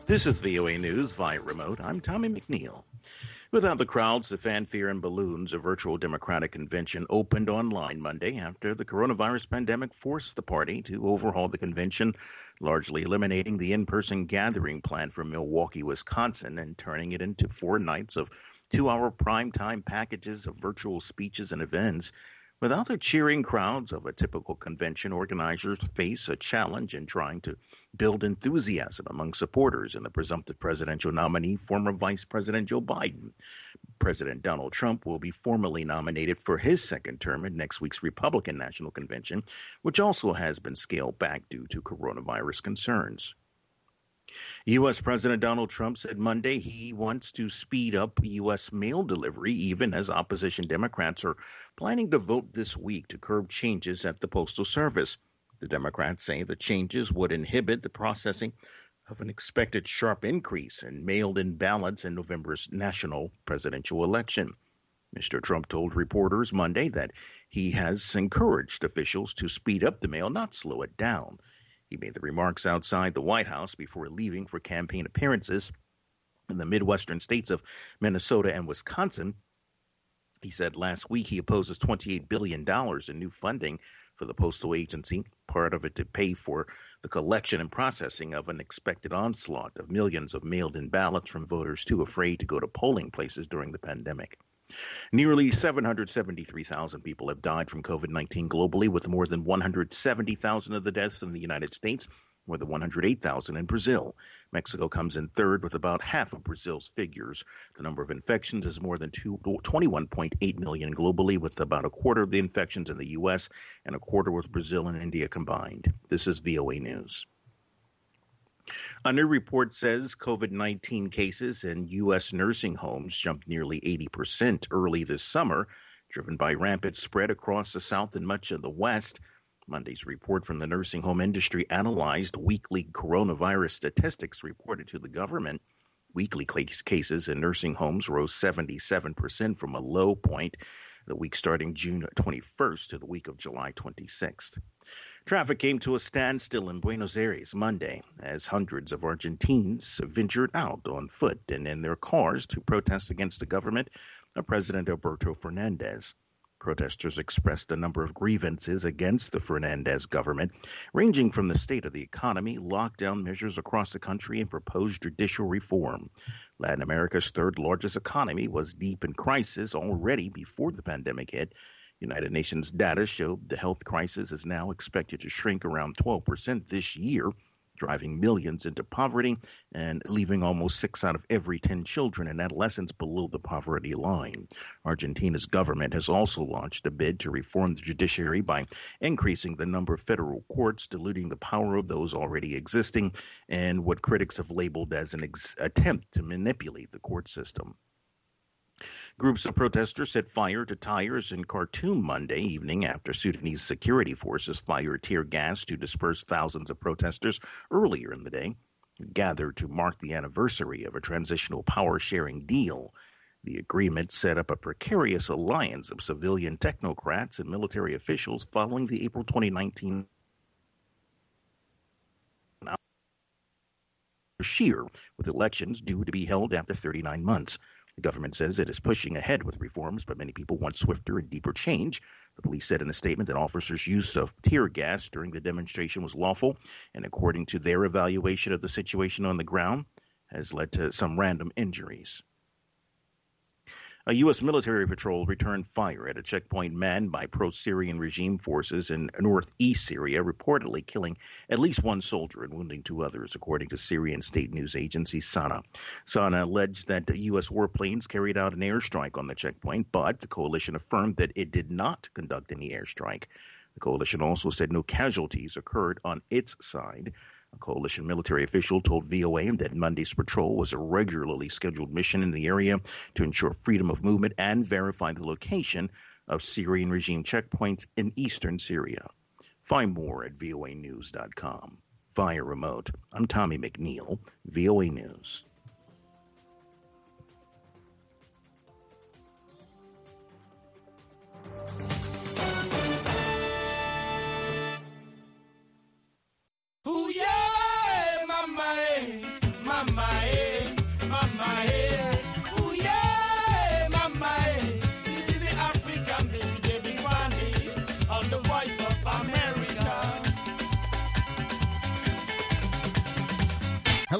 This is VOA News via remote. I'm Tommy McNeil. Without the crowds, the fanfare, and balloons, a virtual Democratic convention opened online Monday after the coronavirus pandemic forced the party to overhaul the convention, largely eliminating the in-person gathering plan for Milwaukee, Wisconsin, and turning it into 4 nights of 2-hour primetime packages of virtual speeches and events. Without the cheering crowds of a typical convention, organizers face a challenge in trying to build enthusiasm among supporters in the presumptive presidential nominee, former Vice President Joe Biden. President Donald Trump will be formally nominated for his second term at next week's Republican National Convention, which also has been scaled back due to coronavirus concerns. U.S. President Donald Trump said Monday he wants to speed up U.S. mail delivery, even as opposition Democrats are planning to vote this week to curb changes at the Postal Service. The Democrats say the changes would inhibit the processing of an expected sharp increase in mailed-in ballots in November's national presidential election. Mr. Trump told reporters Monday that he has encouraged officials to speed up the mail, not slow it down. He made the remarks outside the White House before leaving for campaign appearances in the Midwestern states of Minnesota and Wisconsin. He said last week he opposes $28 billion in new funding for the postal agency, part of it to pay for the collection and processing of an expected onslaught of millions of mailed-in ballots from voters too afraid to go to polling places during the pandemic. Nearly 773,000 people have died from COVID-19 globally, with more than 170,000 of the deaths in the United States, more than 108,000 in Brazil. Mexico comes in third with about half of Brazil's figures. The number of infections is more than 21.8 million globally, with about a quarter of the infections in the U.S. and a quarter with Brazil and India combined. This is VOA News. A new report says COVID-19 cases in U.S. nursing homes jumped nearly 80% early this summer, driven by rampant spread across the South and much of the West. Monday's report from the nursing home industry analyzed weekly coronavirus statistics reported to the government. Weekly cases in nursing homes rose 77% from a low point the week starting June 21st to the week of July 26th. Traffic came to a standstill in Buenos Aires Monday as hundreds of Argentines ventured out on foot and in their cars to protest against the government of President Alberto Fernandez. Protesters expressed a number of grievances against the Fernandez government, ranging from the state of the economy, lockdown measures across the country, and proposed judicial reform. Latin America's third largest economy was deep in crisis already before the pandemic hit. United Nations data showed the health crisis is now expected to shrink around 12% this year, driving millions into poverty and leaving almost 6 out of every 10 children and adolescents below the poverty line. Argentina's government has also launched a bid to reform the judiciary by increasing the number of federal courts, diluting the power of those already existing, and what critics have labeled as an attempt to manipulate the court system. Groups of protesters set fire to tires in Khartoum Monday evening after Sudanese security forces fired tear gas to disperse thousands of protesters earlier in the day, who gathered to mark the anniversary of a transitional power-sharing deal. The agreement set up a precarious alliance of civilian technocrats and military officials following the April 2019 Bashir, with elections due to be held after 39 months. The government says it is pushing ahead with reforms, but many people want swifter and deeper change. The police said in a statement that officers' use of tear gas during the demonstration was lawful, and according to their evaluation of the situation on the ground, has led to some random injuries. A U.S. military patrol returned fire at a checkpoint manned by pro-Syrian regime forces in northeast Syria, reportedly killing at least one soldier and wounding 2 others, according to Syrian state news agency SANA. SANA alleged that the U.S. warplanes carried out an airstrike on the checkpoint, but the coalition affirmed that it did not conduct any airstrike. The coalition also said no casualties occurred on its side. A coalition military official told VOA that Monday's patrol was a regularly scheduled mission in the area to ensure freedom of movement and verify the location of Syrian regime checkpoints in eastern Syria. Find more at voanews.com. Via remote, I'm Tommy McNeil, VOA News. Ooh, yeah, mama, mama.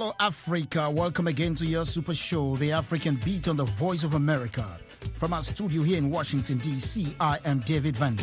Hello, Africa. Welcome again to your super show, The African Beat on the Voice of America. From our studio here in Washington, D.C., I am David Vandy.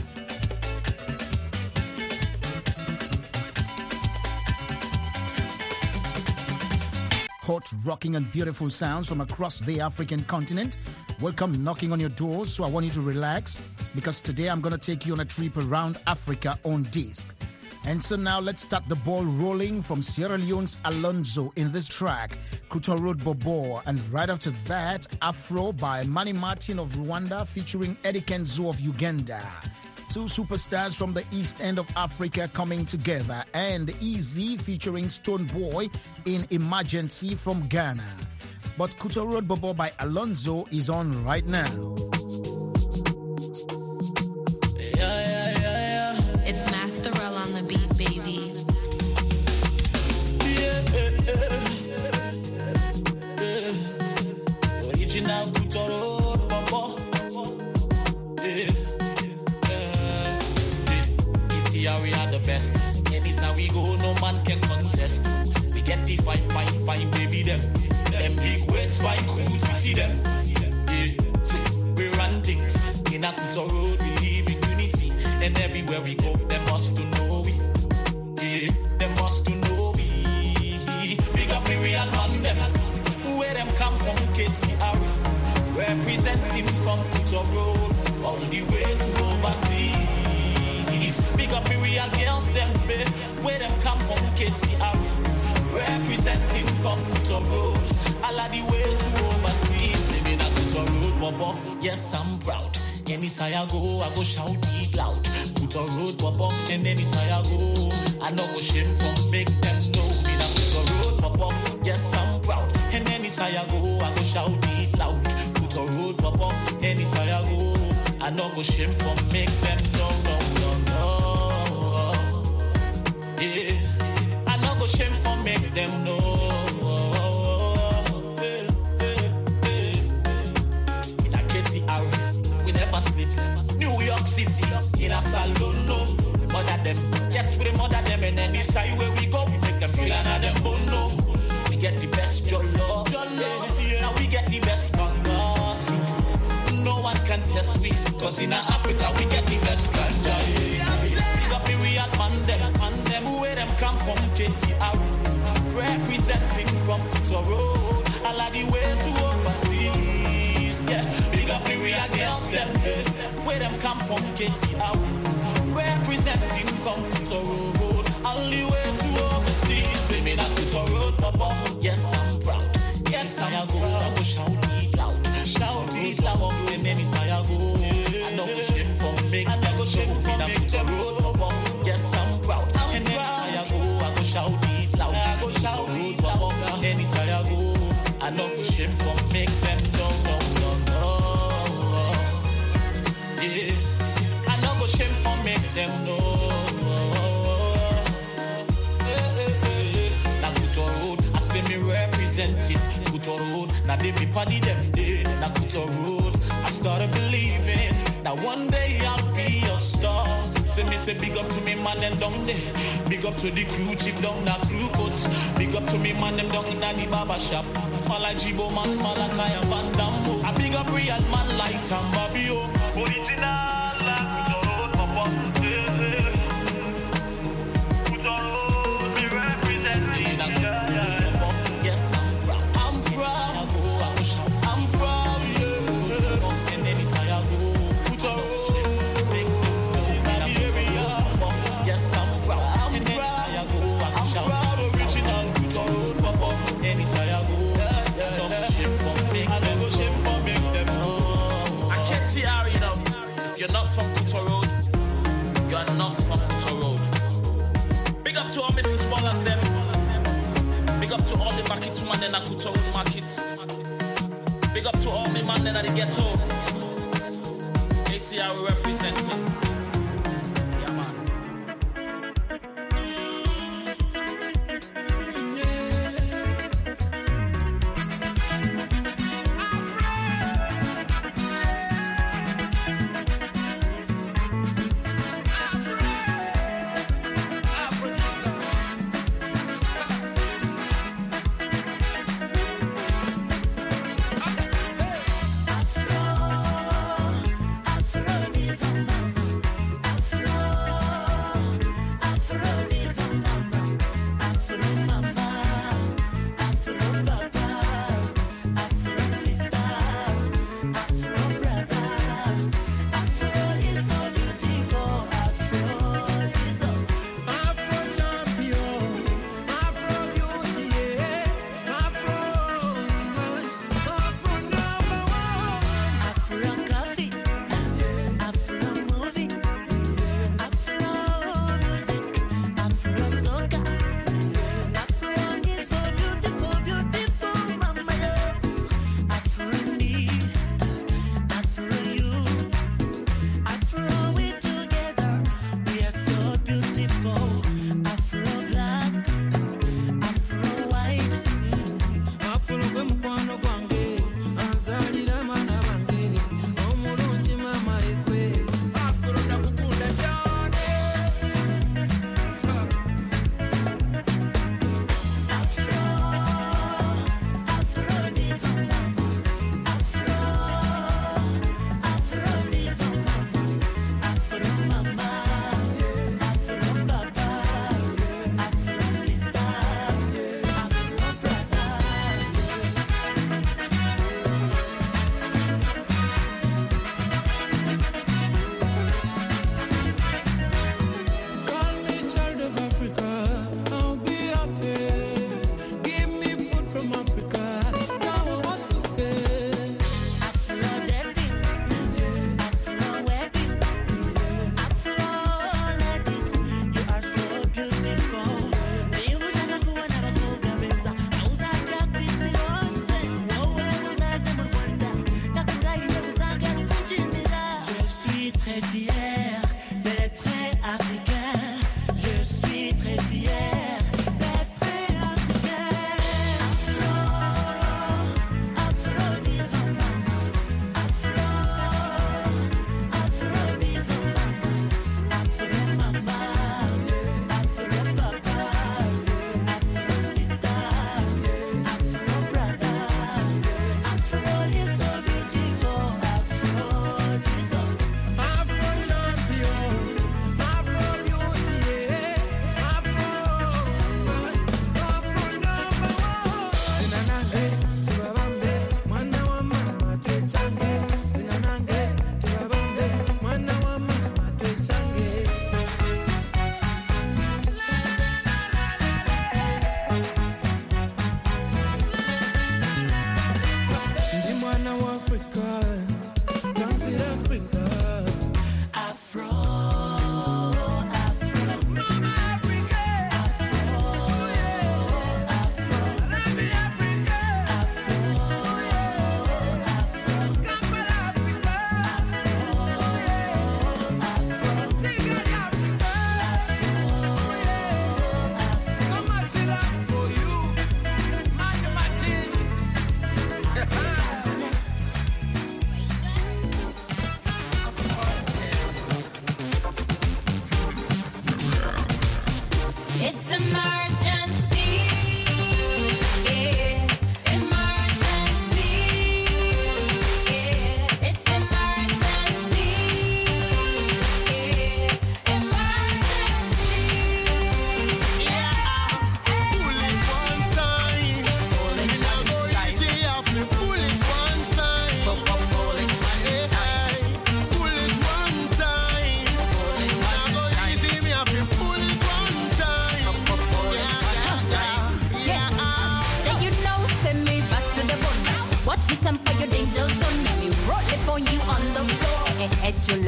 Hot, rocking, and beautiful sounds from across the African continent. Welcome knocking on your doors, so I want you to relax because today I'm going to take you on a trip around Africa on disc. And so now let's start the ball rolling from Sierra Leone's Alonzo in this track, Kuta Road Bobo, and right after that, Afro by Manny Martin of Rwanda featuring Eddie Kenzo of Uganda. Two superstars from the east end of Africa coming together, and Easy featuring Stone Boy in Emergency from Ghana. But Kuta Road Bobo by Alonzo is on right now. It's Masterell on the beat, baby. Original Kuta Road Bobo. We are the best. Anytime we go, no man can contest. We get the fine, baby, them big waist, fine, cool, we see them. Yeah, see, we run things in a Kuta Road. We live in unity, and everywhere we go, they must to know we. Yeah, they must to know we. Big up the real man, them. Where them come from, KTR. Representing from Kuta Road, all the way to overseas. Big up the real girls, them, babe. Where them come from, KTR. Representing from Kuta Road, all the way to overseas. Living at Kuta Road, Bobo, yes, I'm proud. Anytime I go shout it loud. Kuta Road, Bobo, and anytime I go, I no go shame from make them know. Me na Kuta Road, Bobo, yes, I'm proud. And anytime I go shout it loud. Kuta Road, Bobo, anytime I go, I no go shame from make them know. Yeah, I no go shame for make them know. In a KTR, we never sleep. New York City, in a salon, no. Mother them, yes, we mother them, and any side where we go, we make them feel another bono. We get the best jollof, yeah. Now we get the best banga soup. No one can test me, cause in Africa we get the best ganja. The real man them, where them come from, KTR. Representing from Kuta Road, all the way to overseas. Yeah, big up the real girls them, where them come from, KTR. Representing from Kuta Road, all the way to overseas. Say me that Kuta Road, Papa, yes I'm proud. Yes I go shout it loud. Shout it loud, and then it's I go. I know go shame for make, I know go shame for make the road. Yes, I'm proud. And anytime I go shout it loud. I go shout it loud. Anytime I go, I know go shame for make them know. Yeah, I know go shame for make them know. Now Kuta Road, I say me representing Kuta Road. Now they be party them day. Now Kuta Road, I started believing that one day I'll be a star. Say big up to me man them down there. Big up to the crew chief down the crew coats. Big up to me man them down in the barber shop. Like Jibo man, Malakai and Van Damme. I big up real man like Tambabio. Original like Kuta Road, Papa. Kuta Road, me representing. Yes, I'm proud. I'm proud. I go shout. I'm proud. Yeah. And then it's I go Kuta Road. You're not from Kuta Road, you are not from Kuta Road. Big up to all my footballers them. Big up to all the markets women in the Kuta Road markets. Big up to all my man in the ghetto. ATR representing. Yeah man.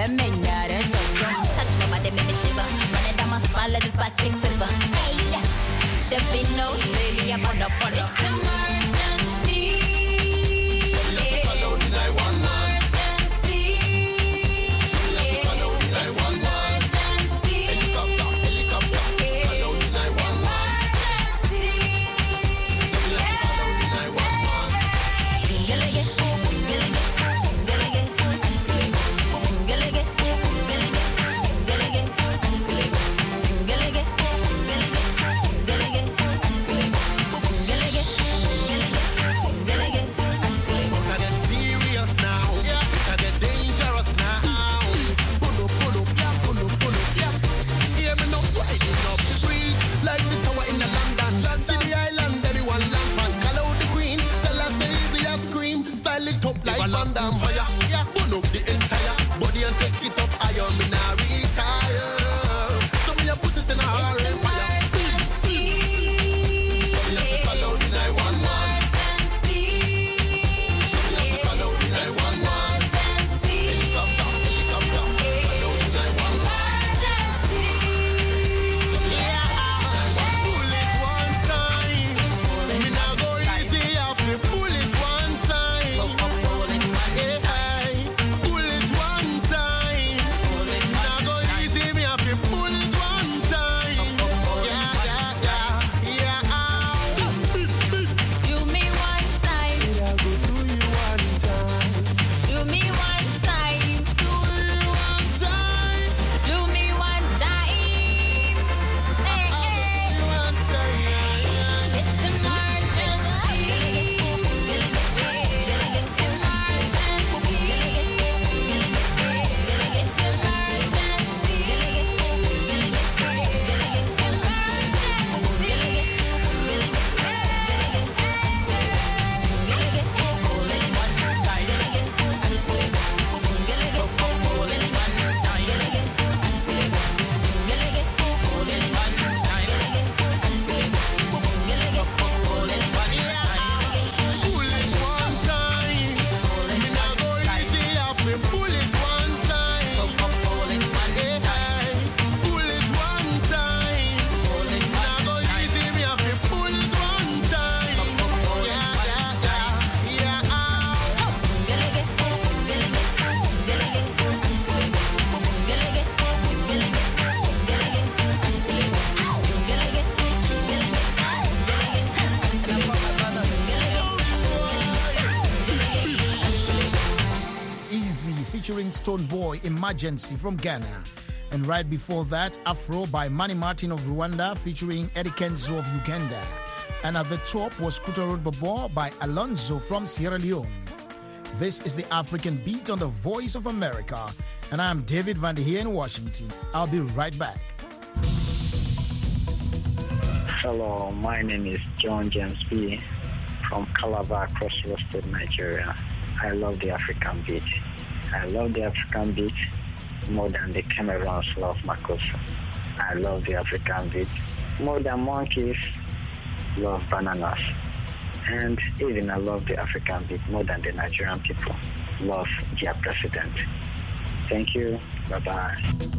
them in ya, they touch me, but they make me shiver. Running down my spine, let this bad chick quiver. Hey, there be no baby, I'm on the emergency. So we have to follow the 911. Featuring Stone Boy, Emergency from Ghana. And right before that, Afro by Manny Martin of Rwanda featuring Eddie Kenzo of Uganda. And at the top was Kuta Road Bobo by Alonzo from Sierra Leone. This is the African Beat on the Voice of America. And I'm David Van here in Washington. I'll be right back. Hello, my name is John James B. from Calabar, Cross River State, Nigeria. I love the African Beat. I love the African Beat more than the Cameroons love Makossa. I love the African Beat more than monkeys love bananas. And even I love the African Beat more than the Nigerian people love their president. Thank you. Bye-bye.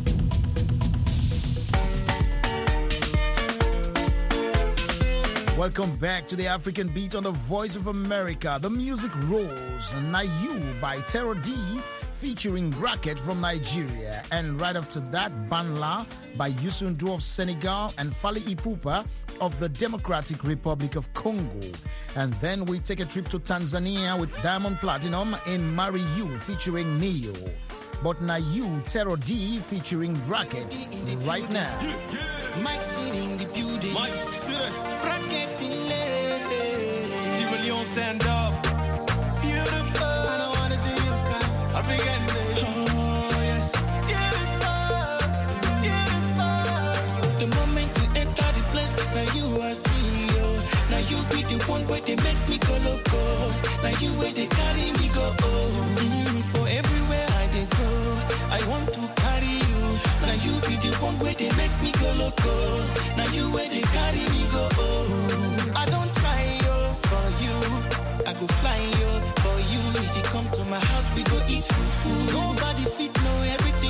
Welcome back to the African Beat on the Voice of America. The music rolls. Nayu by Terror D featuring Bracket from Nigeria. And right after that, Banla by Youssou N'Dour of Senegal and Fally Ipupa of the Democratic Republic of Congo. And then we take a trip to Tanzania with Diamond Platinum in Marry You featuring Neo. But Nayu, Terror D featuring Bracket right now. Mike City in the building. Mike City. Bracket in there. Sierra Leone stand up. Beautiful. I don't wanna see you cry. I forget me. Oh yes. Beautiful. Beautiful. The moment you enter the place, now you are CEO. Now you be the one where they make me go loco. Now you where they carry me go. For everywhere I they go, I want to carry you. Now you be the one where they make me go loco. Now you where they carry me go. I don't try for you. I go fly for you. If you come to my house, we go eat food. Nobody fit know everything.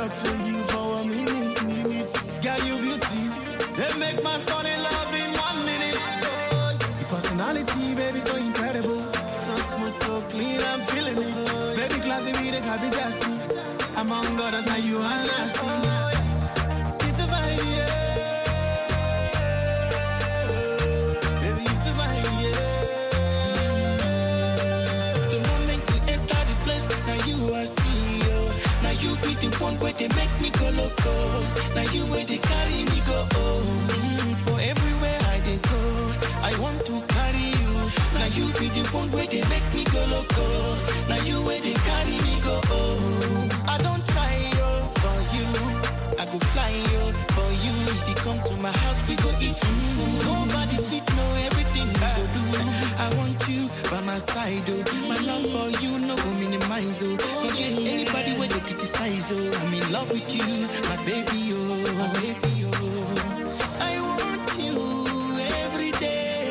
to you for a minute. Girl, you beauty. They make man fall in love in 1 minute. Your personality, baby, so incredible. So smooth, so clean, I'm feeling it. Baby, classy, we the happy gassy. Among others, now you are nasty. It's a vibe, yeah. Baby, it's a vibe, yeah. The moment you enter the place, now you are see, yo. Now you be the one where they make me go loco. Now you where they carry me go, oh. For everywhere I they go, I want to carry you. Now you be the one where they make me go loco. Now you where they carry me go, oh. I don't try, yo, for you. I go fly, yo, for you. If you come to my house, we go eat food. Nobody fit know everything we go do. I want you by my side, oh. My love for you, no go minimize, oh. Forget anybody when they criticize, oh. I'm in love with you, my baby, oh, my baby, oh. I want you every day.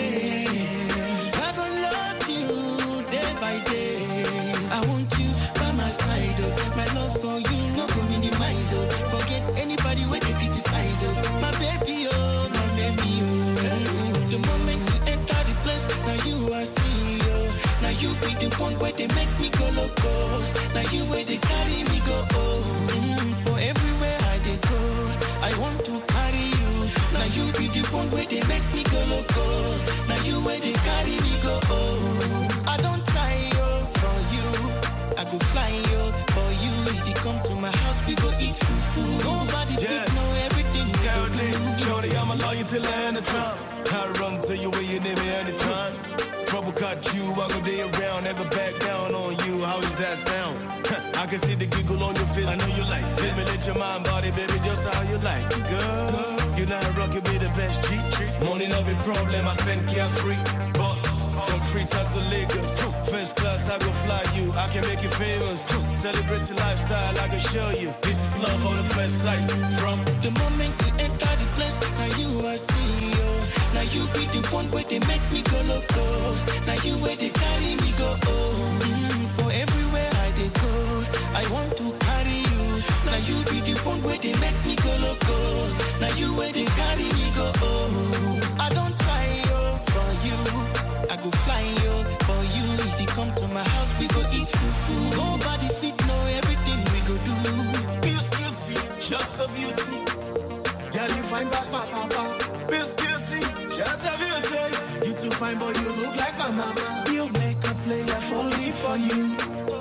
I gonna love you day by day. I want you by my side, oh. My love for you, no go minimize, oh. Forget anybody when they criticize, oh. My baby, oh, my baby, oh. The moment you enter the place, now you are see, oh. Now you be the one where they make me go loco. Now you where they carry me go, oh. For everywhere I they go, I want to carry you. Now you be the one where they make me go loco. Now you where they carry me go, oh. I don't try, yo, for you. I go fly, yo, for you. If you come to my house, we go eat food. Nobody fit know everything we go do. Shorty, I'ma love you till the end of time. I run to you where you need me anytime. Trouble cut you, I go day around, never back down on you. How does that sound? I can see the giggle on your face. I know you like it. Let me let your mind body, baby, just how you like it, girl. You know how rock, you be the best G. Money not be problem, I spend carefree. Boss, from Freetown to Lagos. First class, I go fly you, I can make you famous. Celebrate your lifestyle, I can show you. This is love on the first sight. From the moment you enter the place, now you are see, yo. Now you be the one where they make me go loco. Now you where they carry me go, oh. For everywhere I they go, I want to carry you. Now you be the one where they make me go loco. Now you where they carry me go, oh. I don't try, yo, for you. I go fly, yo, for you. If you come to my house, we go eat food. Nobody fit know everything we go do. Miss Guilty, shots of beauty. Girl, you fine, boss, my papa. Miss Guilty, shots of beauty. You too fine, boy, you look like my mama. You make a player only for you.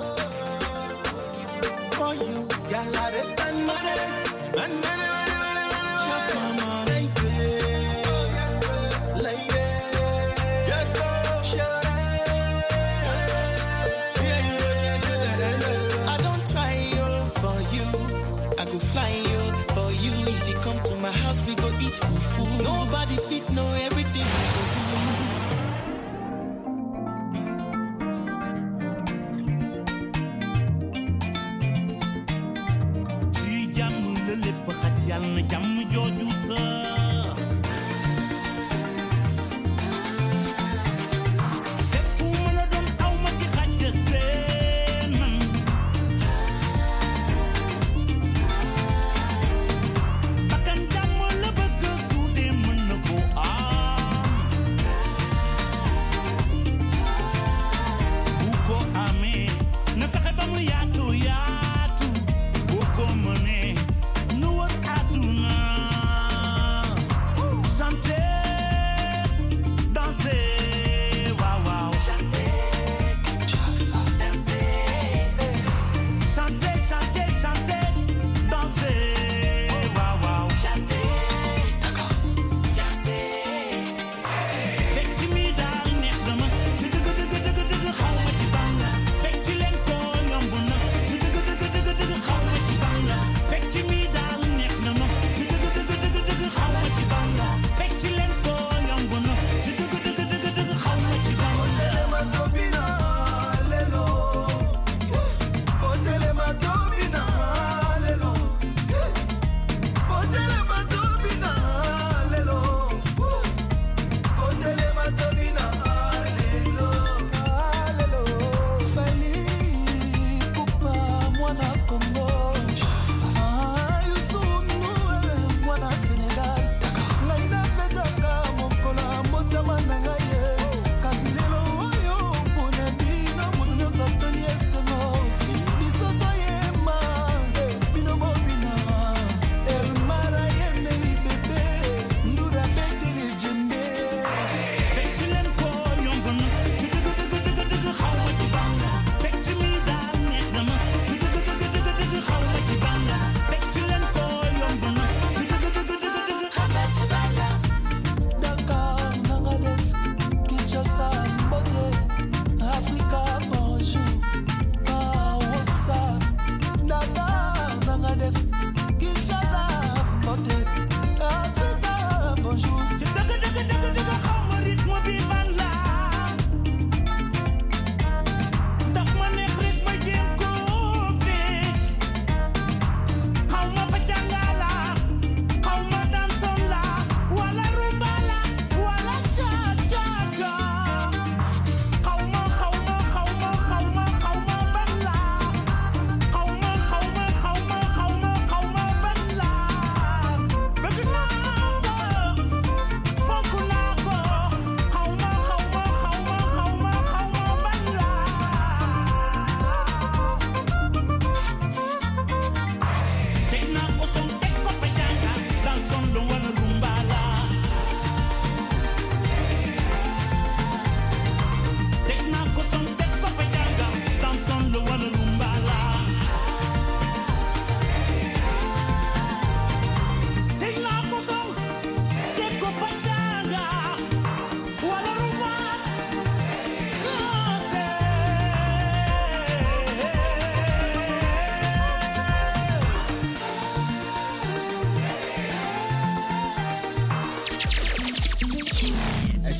For you, girl, I just spend money. Money. Chop my money, baby. Oh, yes, sir. Lady. Yes, sir. Shut up. Yes, sir. Yeah. I don't try, yo, for you. I go fly, yo, for you. If you come to my house, we go eat food. Nobody fit know everything we go do.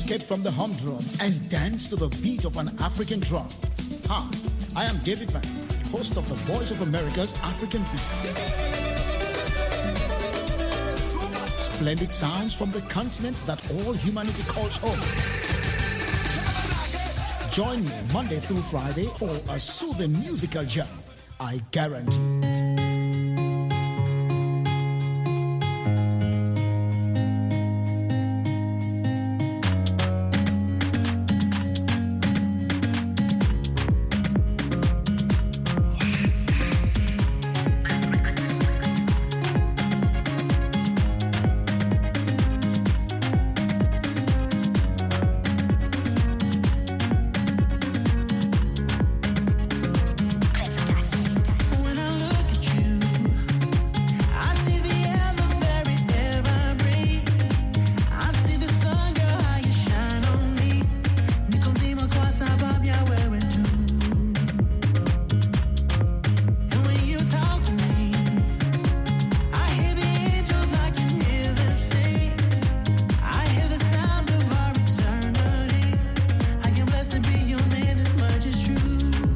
escape from the humdrum and dance to the beat of an African drum. Hi, I am David Van, host of the Voice of America's African Beat. Splendid sounds from the continent that all humanity calls home. Join me Monday through Friday for a soothing musical jam. I guarantee it. When I look at you, I see the ever buried air I breathe. I see the sun, girl, how you shine on me. Niko mzima kwa sababu ya wewe tu. And when you talk to me, I hear the angels, I can hear them sing. I hear the sound of our eternity. I am blessed to be your man, this much is true.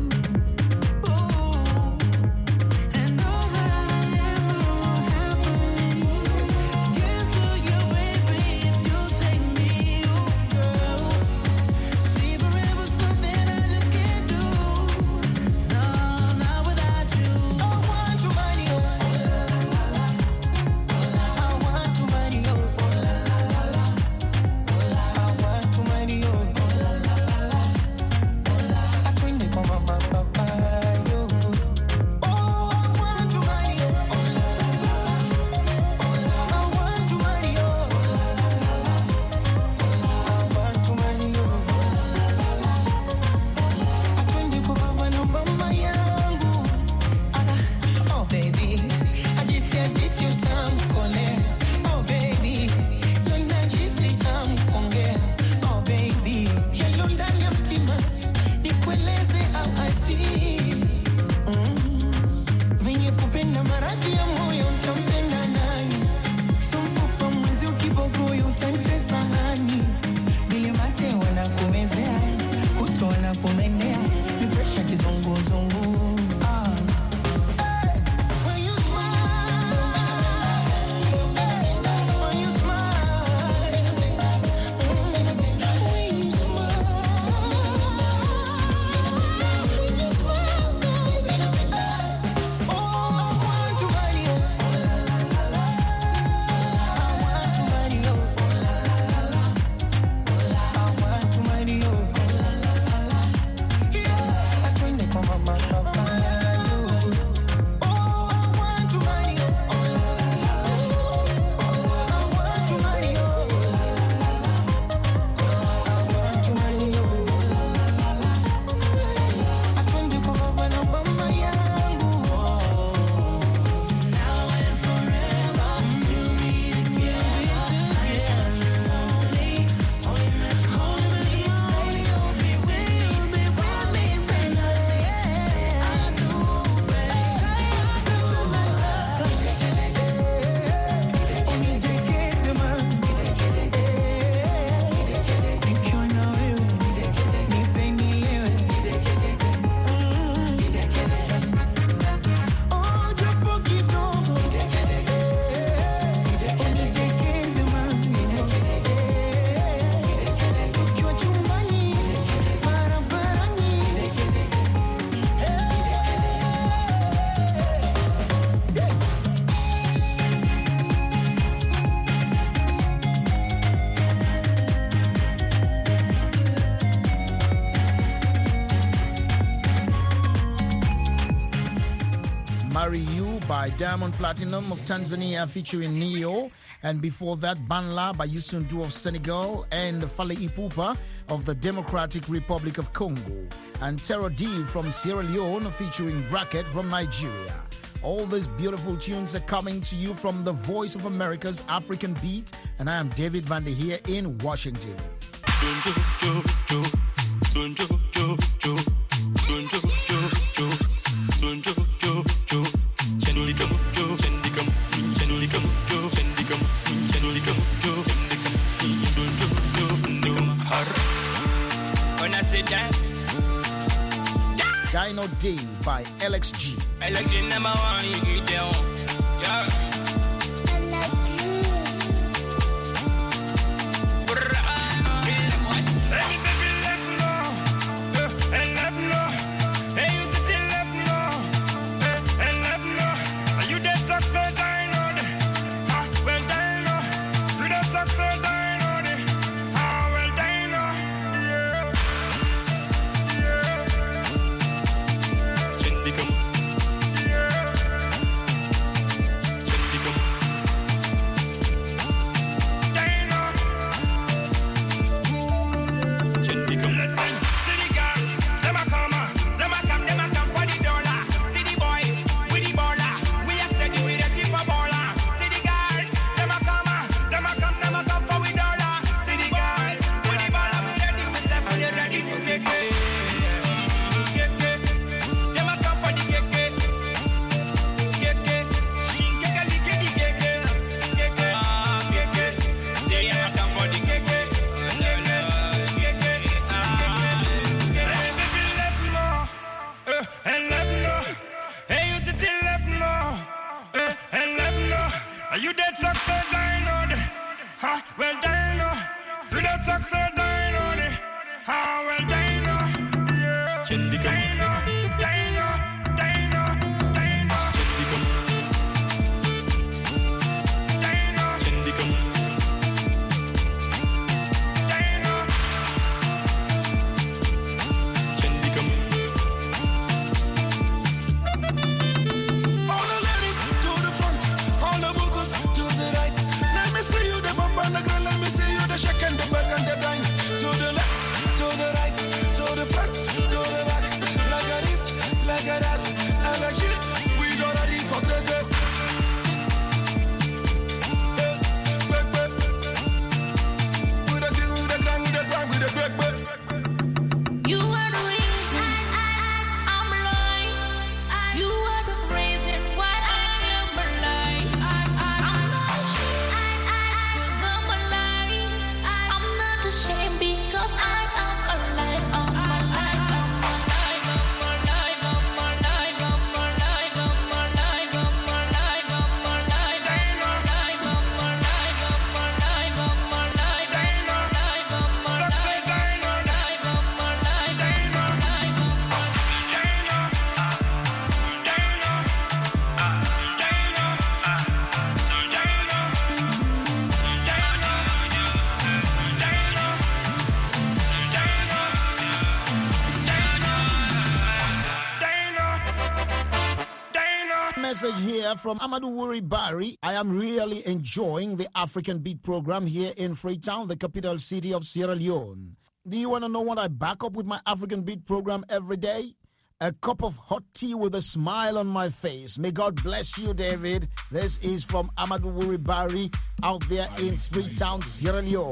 And all that I am will happily give to you, baby, if you take me, oh girl. See, forever something I just can't do. No, not without you. I want to money, oh la la la la. I want to money, oh la la la la. I want to money, oh la la la la. I twin it come up, yo. Oh, I want to money, oh la la la la. I want to money, oh la la la la. I want to money, oh la la la la. I twin it come up, mama yangu. Oh baby, I give you time, kole. Oh baby, luna jisi kuongea. Oh baby, yalo ndani ya mtima, nikueleze how I feel. Venye kupenda maradhi ya moyo, utampenda nani? So mfupa mwenzi ukibogoyo, utanitesa hani? Vile mate wanakumezea, kuto wanakumendea, ni pressure kizunguzungu. When you smile, when you smile, when you smile, baby. Oh, I want to money, oh la la la la. I want to money, oh la la la la. I want to money, oh la la la la. Yeah, I twin it come up, my papa. Oh, I want to money, oh la la la la. I want to money, oh la la la la. I want to money, oh la la la la. I twin it come up, my mama yangu. Now and forever, we'll be together. Only match, say you'll be with me tonight. Say I do, baby. Say I do. Only take it to man. Nikiwa na wewe, nipe nielewe. Oh, japo kidogo. Unitekeze mami. Tukiwa chumbani, barabarani. Marry You by Diamond Platinum of Tanzania featuring Neo. And before that, Banla by Youssou N'Dour of Senegal and Fale Ipupa of the Democratic Republic of Congo. And Terror D from Sierra Leone featuring Bracket from Nigeria. All these beautiful tunes are coming to you from the Voice of America's African Beat. And I am David Van Der here in Washington. Dino Day by LXG. LXG number one, you get down. Yeah. Message here from Amadou Wuri Bari. I am really enjoying the African Beat program here in Freetown, the capital city of Sierra Leone. Do you want to know what I back up with my African Beat program every day? A cup of hot tea with a smile on my face. May God bless you, David. This is from Amadou Wuri Bari out there in Freetown, Sierra Leone.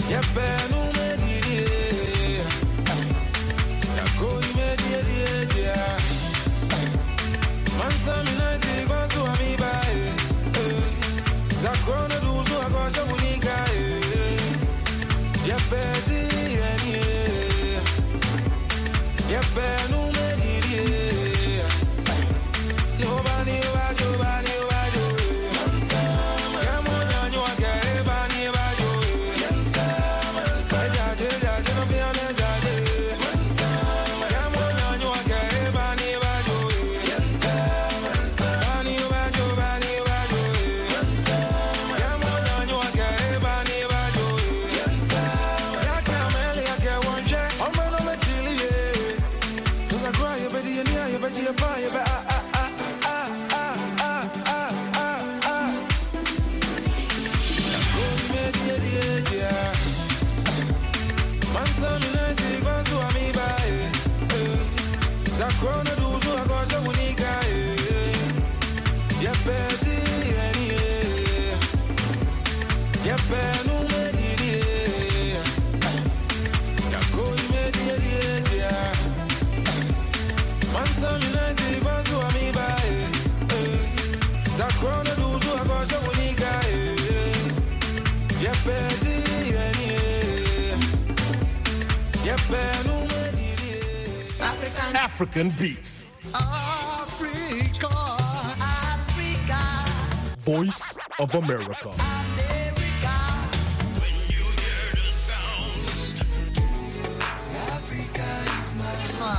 African beats. Africa, Africa. Voice of America. America. When you hear the sound, Africa is my heart.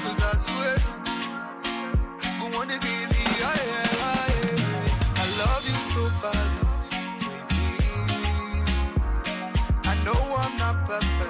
I love you so badly, baby. I know I'm not perfect.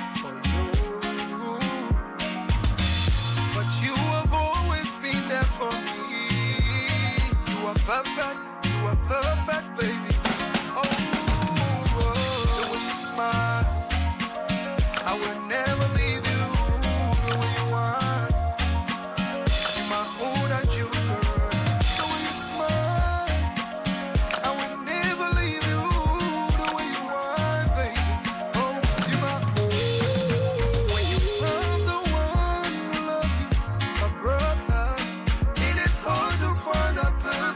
Perfect, you are perfect, baby. Oh, the way you smile, I will never leave you. The way you want, you're my own and you, girl. The way you smile, I will never leave you. The way you want, baby. Oh, you're my own. When you found the one who loves you, my brother, it is hard to find a perfect.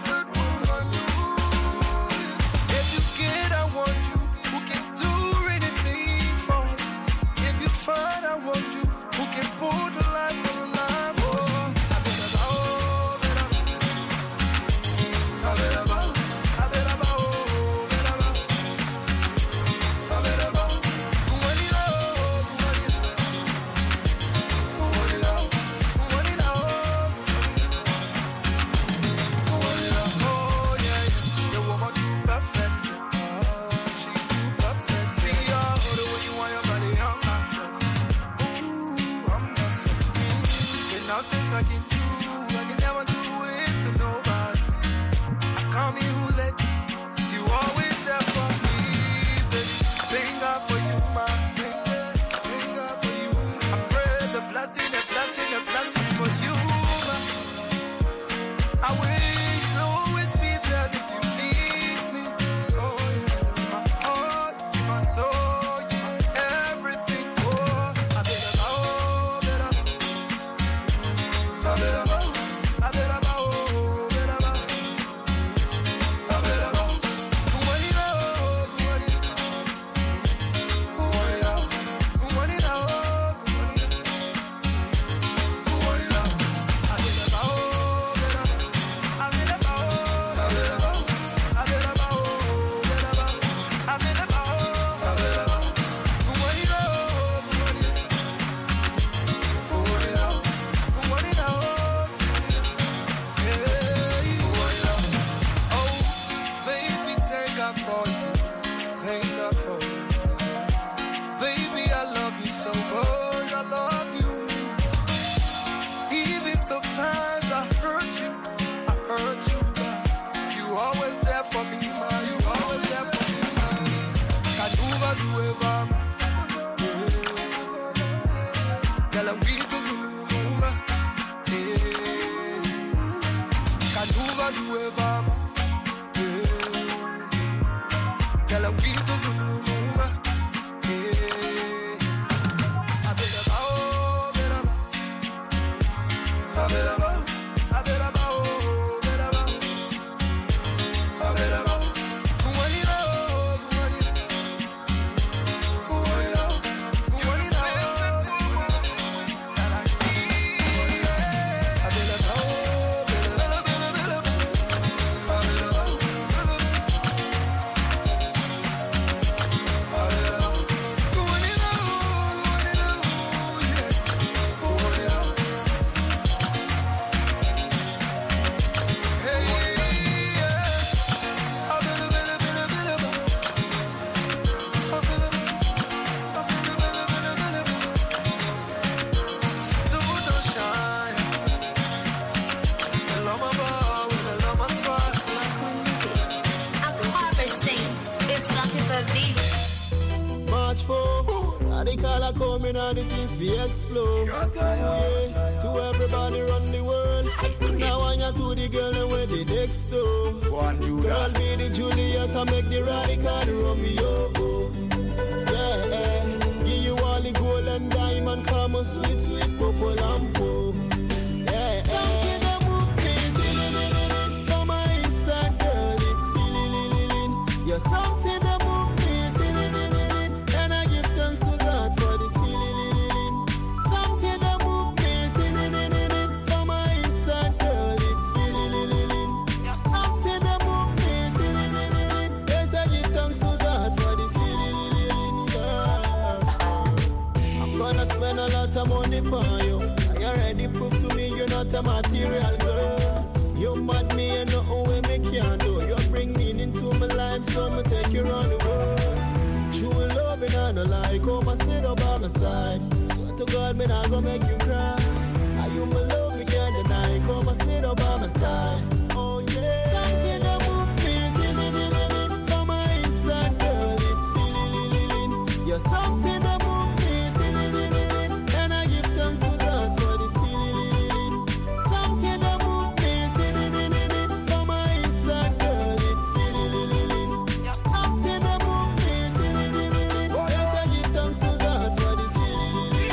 watch for. Radical are coming and the things we explode. Yeah. To everybody run the world. Now I want to the girl and where the next door. Girl be the Juliet and make the radical the Romeo. Yeah, give you all the gold and diamond, come on sweet, sweet purple lampo. Yeah, something that move me from my inside, girl, it's feeling. You're something that move me, and I give thanks to God for this feeling. Something that move me from my inside, girl, it's feeling. You're something that move me, yes, I give thanks to God for this feeling, girl. I'm gonna spend a lot of money for you. I already proved to me you're not a material girl. You mad me and nothing way me can do. You bring meaning to my life, so I'ma take you around the world. True love and I no lie, come and sit up by my side. Swear to God, me not gonna make you cry. Are you my love, me can't deny. Come and sit up by my side. Oh yeah, something that move me from my inside, girl, it's feeling. You're something that move me, and I give thanks to God for this feeling. Something that move me from my inside, girl, it's feeling. You're something that move me, yes, I give thanks to God for this feeling.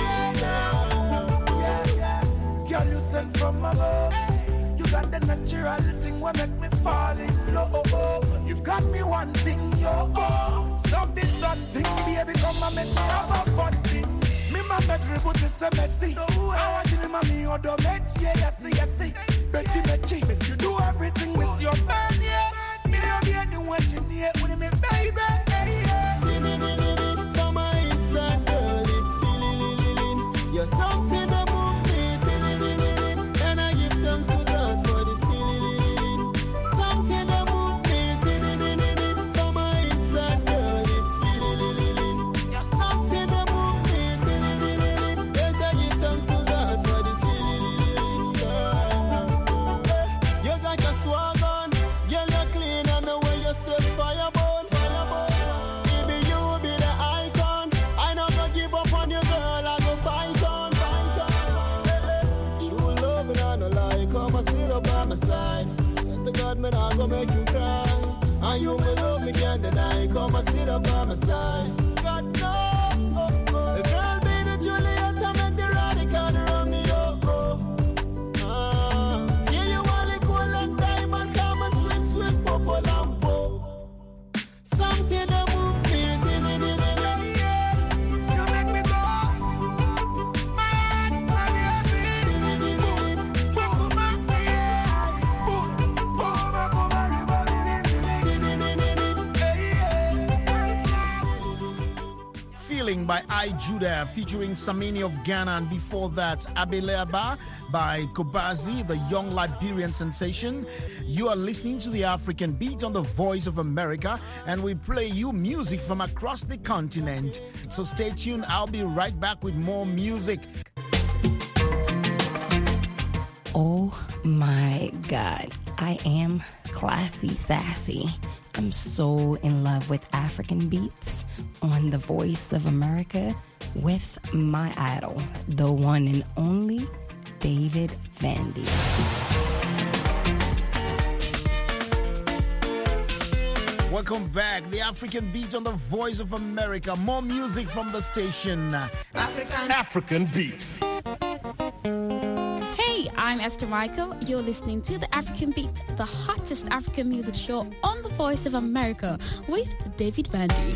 Girl, you sent from above. You got the natural thing what make me fall in love. You've got me one thing, yo. Stop this done thing, baby, come and make me have a fun thing. Me my bedroom put this a messy. I want you to mommy or the meds, yeah, yes. Betty, make you do everything with your man, yeah. Me don't be anyone you need with me, baby, yeah. From my inside, girl, it's feeling. You're something that move me, and I give thanks to God for this feeling. Something that move me, from my inside, girl, it's feeling. You're something that move me, yes, I give thanks to God for this feeling, girl. You got your swag on, girl, you're clean and the way you step fireborn. Baby, you be the icon. I not gonna give up on you, girl, I go fight on. True love and I no lie, come and sit up by my side. Swear to God, man, I go make you cry. And you will love me, can't deny, come and sit up by my side. God, no. The girl be the Juliet and make the radical the Romeo. Yeah, you want the gold and diamond, come and sweet, sweet purple lampo. Something that move me, You make me go. My heart's probably happy. Boom, my yeah. Boom, my come everybody. Feeling by I Judah featuring Samini of Ghana, and before that Abeleba by Kobazi, the young Liberian sensation. You are listening to the African Beat on the Voice of America, and we play you music from across the continent. So stay tuned, I'll be right back with more music. Oh my God, I am classy sassy. I'm so in love with African beats on the Voice of America with my idol, the one and only David Vandy. Welcome back. The African Beat on the Voice of America. More music from the station. African Beats. Hey, I'm Esther Michael. You're listening to The African Beat, the hottest African music show on the Voice of America with David Vandy.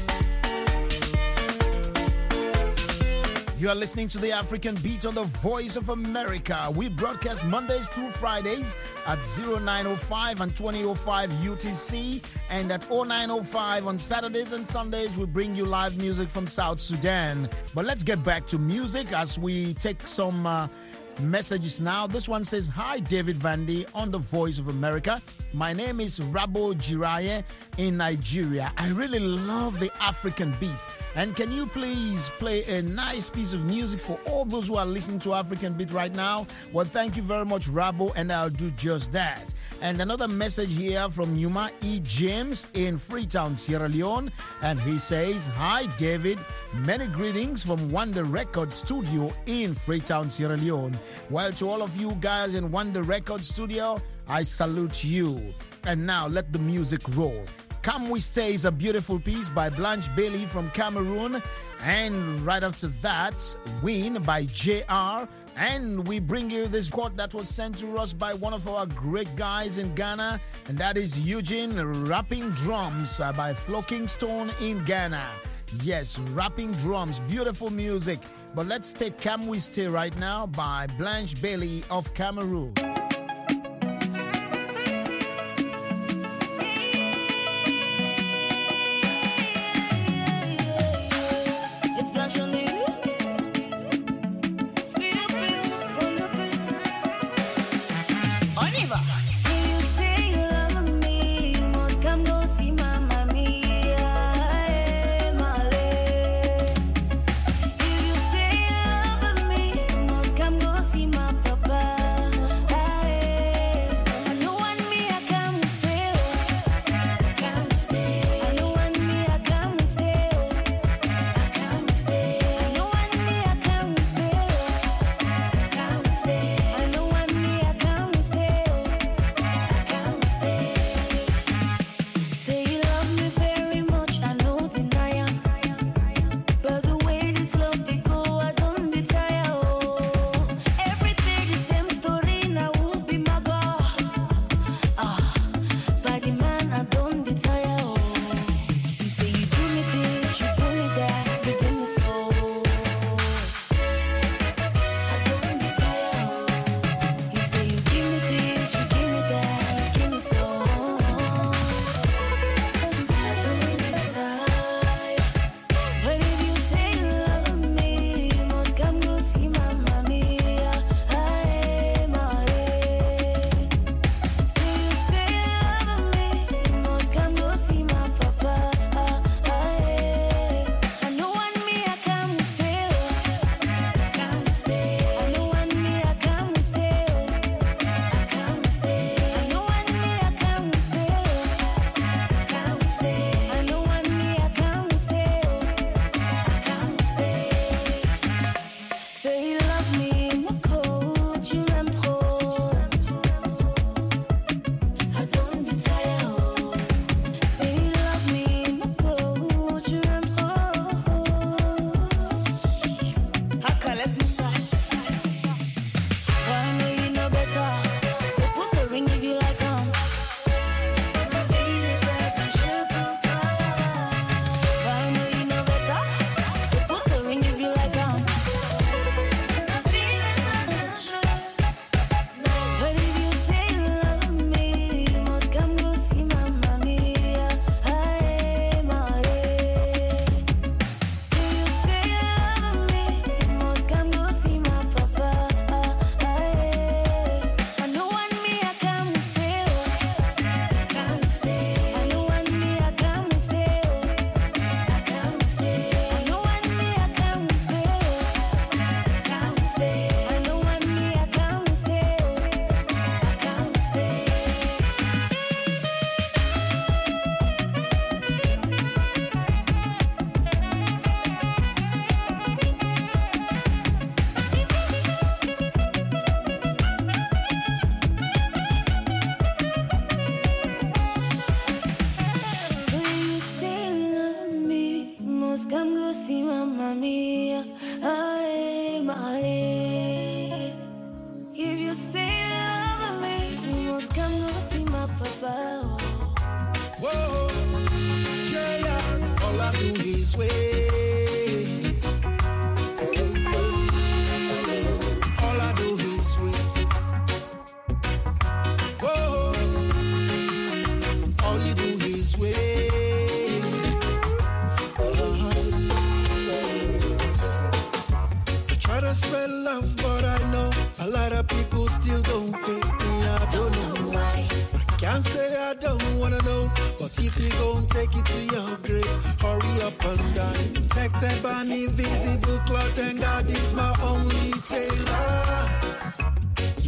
You are listening to the African Beat on the Voice of America. We broadcast Mondays through Fridays at 0905 and 2005 UTC, and at 0905 on Saturdays and Sundays we bring you live music from South Sudan. But let's get back to music as we take some messages now. This one says, "Hi, David Vandy on the Voice of America. My name is Rabo Jiraye in Nigeria. I really love the African beat. And can you please play a nice piece of music for all those who are listening to African beat right now?" Well, thank you very much, Rabo, and I'll do just that. And another message here from Yuma E. James in Freetown, Sierra Leone. And he says, "Hi, David. Many greetings from Wonder Record Studio in Freetown, Sierra Leone." Well, to all of you guys in Wonder Record Studio, I salute you. And now let the music roll. Come We Stay is a beautiful piece by Blanche Bailey from Cameroon. And right after that, Win by JR. And we bring you this quote that was sent to us by one of our great guys in Ghana, and that is Eugene Rapping Drums by Flocking Stone in Ghana. Yes, rapping drums, beautiful music. But let's take Come We Stay right now by Blanche Bailey of Cameroon.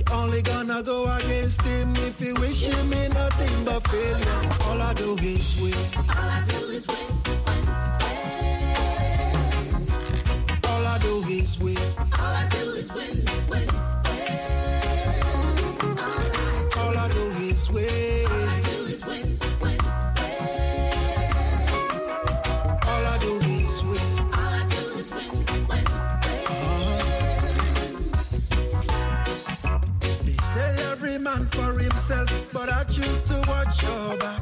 only gonna go against him if he wishing me nothing but failure. All I do is win. All I do is win. All I do is win. All I do is win. All I do is win. All I do is win. All I do is win. All I do is win. They say every man for himself, but I choose to watch your back.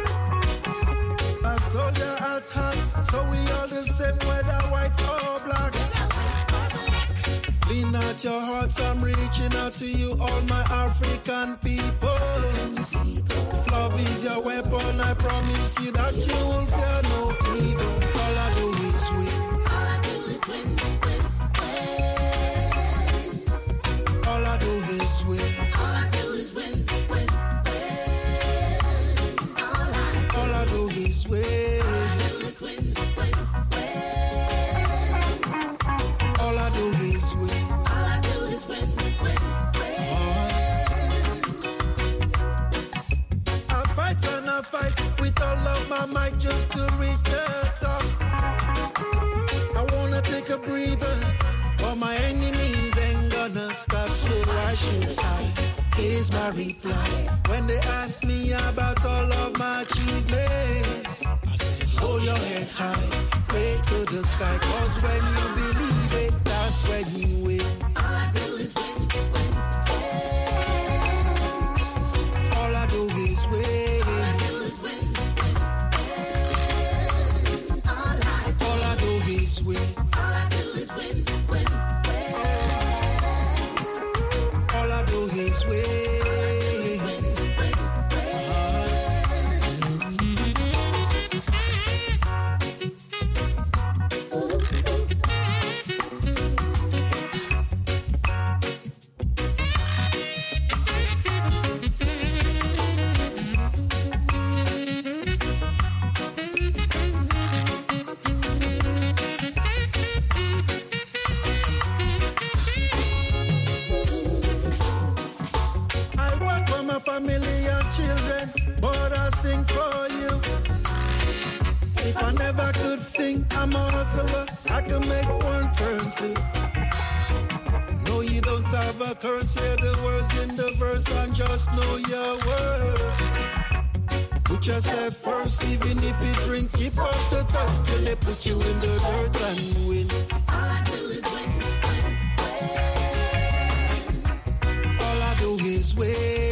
A soldier at heart, so we all the same, whether white or black. Lean out your hearts, I'm reaching out to you, all my African people. If love is your weapon, I promise you that you will fear no evil. All I do is win. All I do is win. All I do is win. All I do is win. All I do is win. All I do is win. All I do is win. I fight and I fight with all of my might just to reach the top. I wanna take a breather, but my enemies ain't gonna stop. So why should I? Here's my reply. When they ask me about all of my achievements, I say hold your head high, pray to the sky, cause when you believe it, that's when you win. All I do is win. All I do is win. All I do is win. All I do is win. All I do is win. All I do is win. Family and children, but I sing for you. If I never could sing, I'm a hustler. I can make one turn two. No, you don't have a curse. Hear the words in the verse and just know your word. Put yourself first, even if you drink, keep off the touch till they put you in the dirt and win. All I do is win. All I do is win.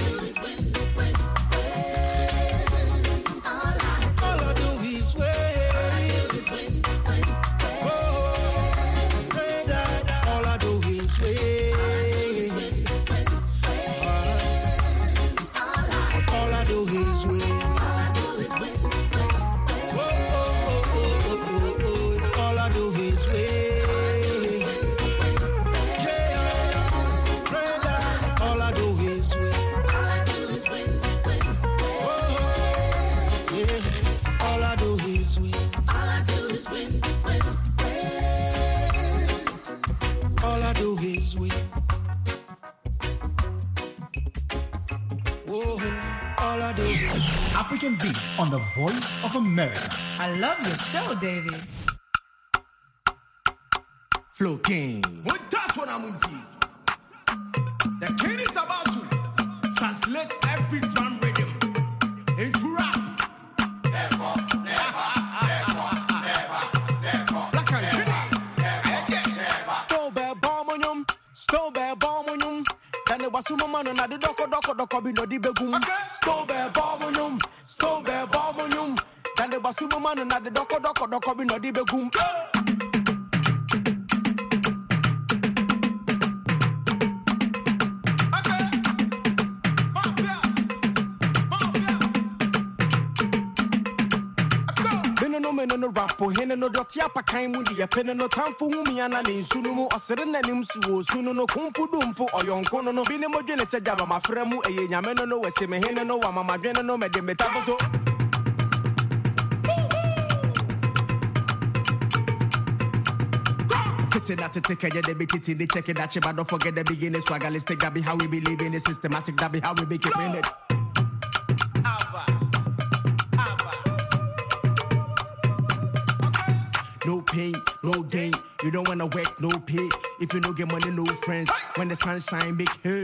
African Beat on the Voice of America. I love your show, David. Flow King. Well, that's what I'm going to do. The king is about to translate every drum rhythm into rap. Never, never, never, never, never. Black and green. Never. Stone bear bomb on you. Then the wasuma man on the doko be no di begum. Stone bear bomb on you. Then the wasuma man on the doko be no di begum. No rapo hene no dot yapa kind with the pen no time for me and an insunumo or certain names who soon no confudum for or young cono no binimo gene said java my fremu a yameno no west me hene no mama gene no me de metaboso. Titty not to take care, they be titty, they check it out, but don't forget the beginning. Swagalistic, that be how we be living it. Systematic, that be how we be keeping it. No pain, no gain. You don't wanna work, no pay. If you don't get money, no friends. When the sun shine, big hey.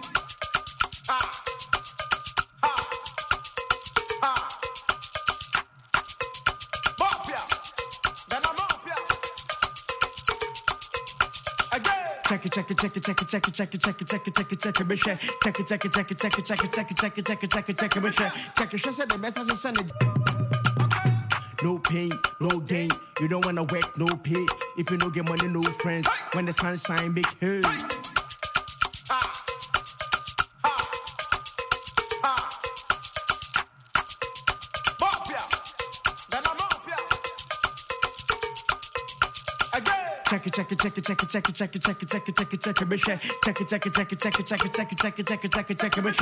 Check it, check it, check it, check it, check it, check it, check it, check it, check it, check it, bitch. Check it, check it, check it, check it, check it, check it, check it, check it, check it, check it, bitch. Check it, she said the message is sending. No pain, no gain. You don't wanna work, no pay. If you don't get money, no friends. When the sun shine, big hey. Check it, check it, check it, check it, check it, check it, check it, check it, check it, check it, bitch. Check it, check it, check it, check it, check it, check it, check it, check it, check it, check it,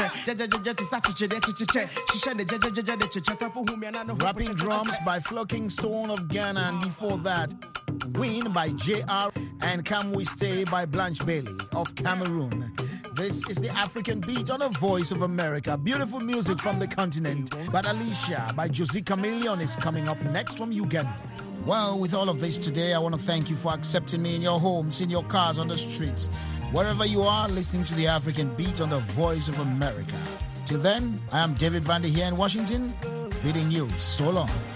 bitch. Rapping drums by Flocking Stone of Ghana, and before that, Win by JR and Can We Stay by Blanche Bailey of Cameroon. This is the African Beat on the Voice of America. Beautiful music from the continent. But Alicia by Josie Chameleon is coming up next from Uganda. Well, with all of this today, I want to thank you for accepting me in your homes, in your cars, on the streets. Wherever you are, listening to the African Beat on the Voice of America. Till then, I am David Vander here in Washington, bidding you so long.